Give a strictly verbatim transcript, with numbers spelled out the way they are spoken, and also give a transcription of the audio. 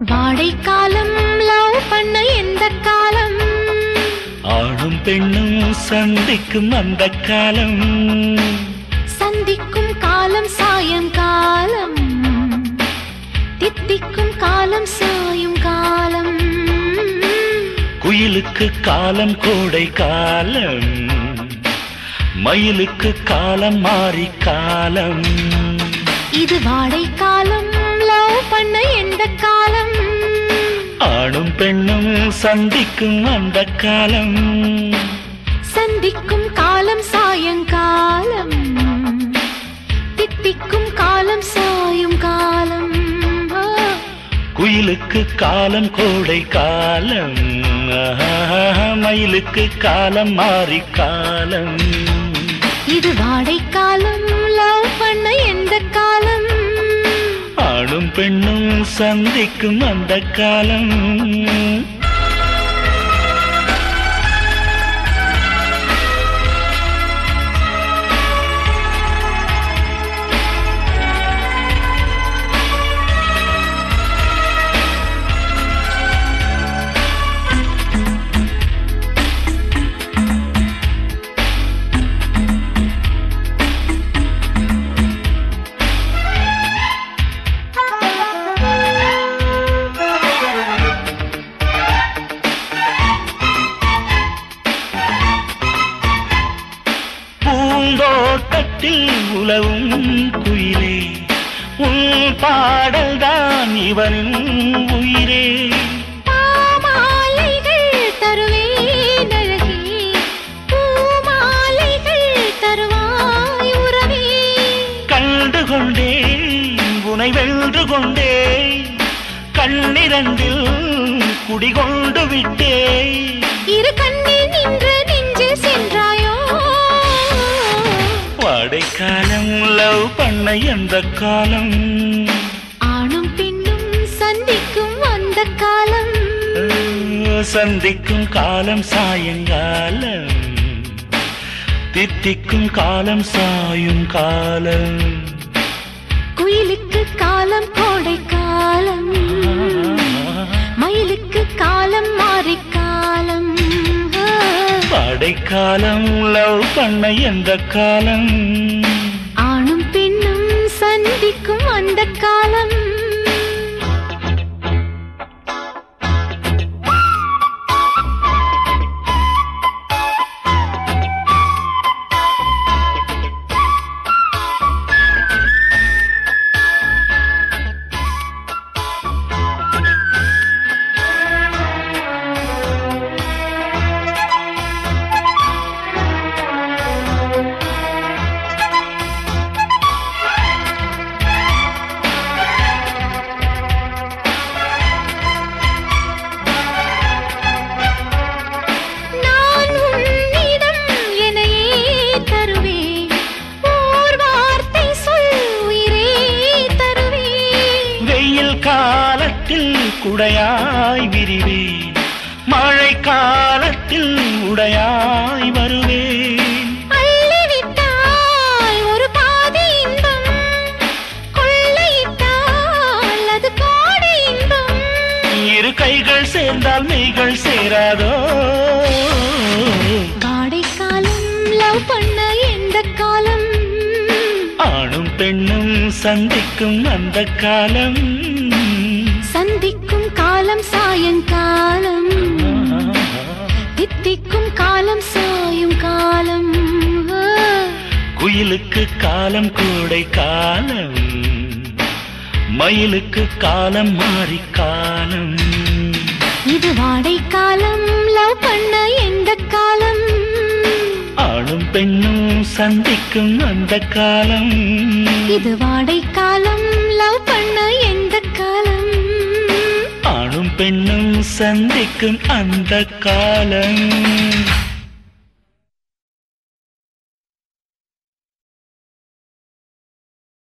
வாடை காலம் லவ் பண்ண எந்த காலம் ஆணும் பெண்ணும் சந்திக்கும் அந்த காலம் சந்திக்கும் காலம் சாயங்காலம் தித்திக்கும் காலம் சாயும் காலம் குயிலுக்கு காலம் கோடை காலம் மயிலுக்கு காலம் மாறி காலம் இது வாடை காலம் லவ் பண்ண எந்த காலம் ஆணும் பெண்ணும் சந்திக்கும் அந்த காலம் சந்திக்கும் காலம் சாயங்காலம் தித்திக்கும் காலம் சாயும் காலம் குயிலுக்கு காலம் கோடை காலம் மயிலுக்கு காலம் மாறி காலம் இது வாடை காலம் லவ் பண்ண எந்த காலம் ஆணும் பெண்ணும் சந்திக்கும் அந்த காலம் பூந்தோட்டத்தில் உலவும் குயிலே உன் பாடல் தான் இவனின் உயிரே மாலைகள் தருவேன் அழகே பூமாலைகள் தருவாய் உறவே கண்டு கொண்டே உனை வென்று கொண்டே கண்ணிரண்டில் குடிகொண்டு விட்டே இரு கண்ணில் நின்று நெஞ்சில் சென்றாயோ வாடை காலம் லவ் பண்ண எந்த காலம் ஆணும் பெண்ணும் சந்திக்கும் அந்த காலம் சந்திக்கும் காலம் சாயங்காலம் தித்திக்கும் காலம் சாயும் காலம் குயிலுக்கு காலம் கோடை காலம் மயிலுக்கு காலம் மாறி காலம் வாடை காலம் லவ் பண்ண எந்த காலம் ஆணும் பெண்ணும் சந்திக்கும் அந்த காலம் காலத்தில் குடையாய் விரிவேன் மழை காலத்தில் உடையாய் வருவேன் அள்ளிவிட்டால் ஒரு பாதி இன்பம் கொள்ளையிட்டால் அது கோடி இன்பம் இரு கைகள் சேர்ந்தால் மெய்கள் சேராதோ வாடை காலம் லவ் பண்ண எந்த காலம் ஆணும் பெண்ணும் சந்திக்கும் அந்த காலம் சந்திக்கும் காலம் சாயங்காலம் தித்திக்கும் காலம் சாயும் காலம் குயிலுக்கு காலம் கோடை காலம் மயிலுக்கு காலம் மாறி காலம் இது வாடை காலம் லவ் பண்ண எந்த காலம் ஆணும் பெண்ணும் சந்திக்கும் அந்த காலம் இது வாடை காலம் லவ் பண்ண எந்த காலம் ஆணும் பெண்ணும் சந்திக்கும் அந்த காலம்